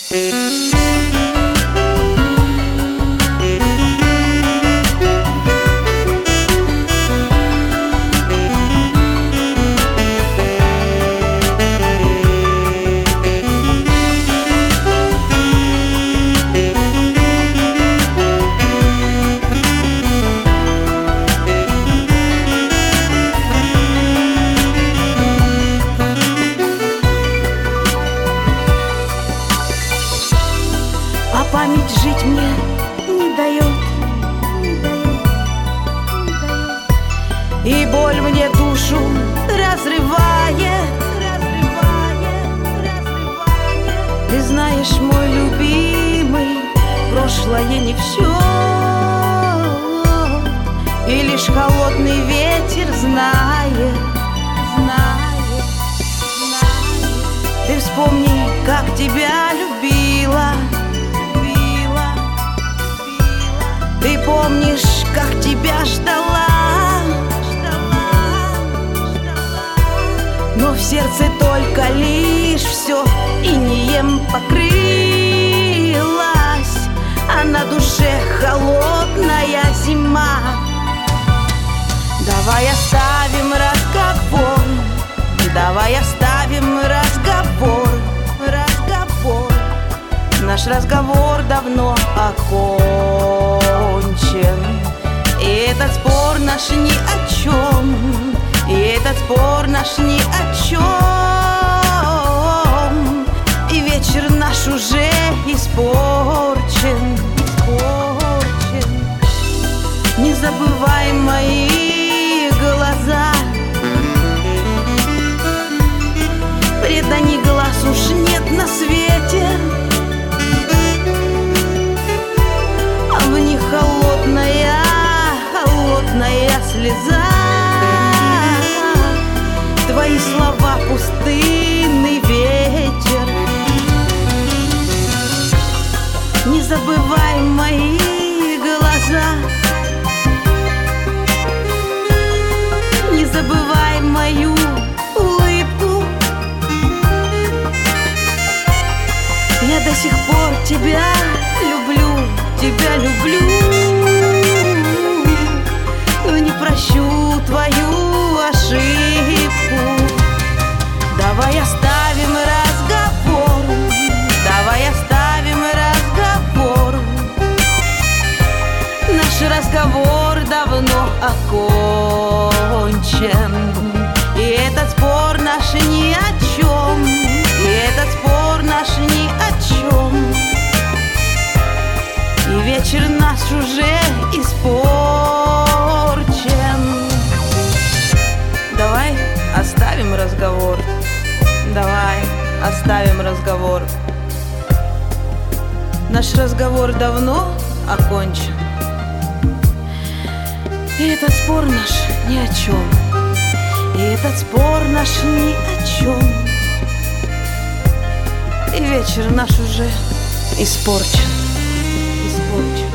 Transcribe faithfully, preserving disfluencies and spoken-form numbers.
Память жить мне не дает, не дает, не дает. И боль мне душу разрывает, разрывает, разрывает. Ты знаешь, мой любимый, прошлое не все, и лишь холодный ветер знает, знает, знает. Ты вспомни, как тебя любила. Ты помнишь, как тебя ждала, ждала, ждала. Но в сердце только лишь все инеем покрылось, а на душе холодная зима. Давай оставим разговор, давай оставим разговор, разговор. Наш разговор давно окончен, и этот спор наш ни о чем, и этот спор наш ни о чем. И вечер наш уже испорчен, испорчен. Не забывай мои глаза, преданий глаз уж нет на свете. В них холодная, холодная слеза. Твои слова пустынный ветер. Не забывай мои глаза, не забывай мою улыбку. Я до сих пор тебя люблю, тебя люблю, но не прощу твою ошибку. Давай оставим разговор, давай оставим разговор. Наш разговор давно окончен, и этот спор наш ни о чем, и этот спор наш ни о чем. И вечер наш уже испорчен. Давай оставим разговор, давай оставим разговор. Наш разговор давно окончен, и этот спор наш ни о чем, и этот спор наш ни о чем. И вечер наш уже испорчен, испорчен.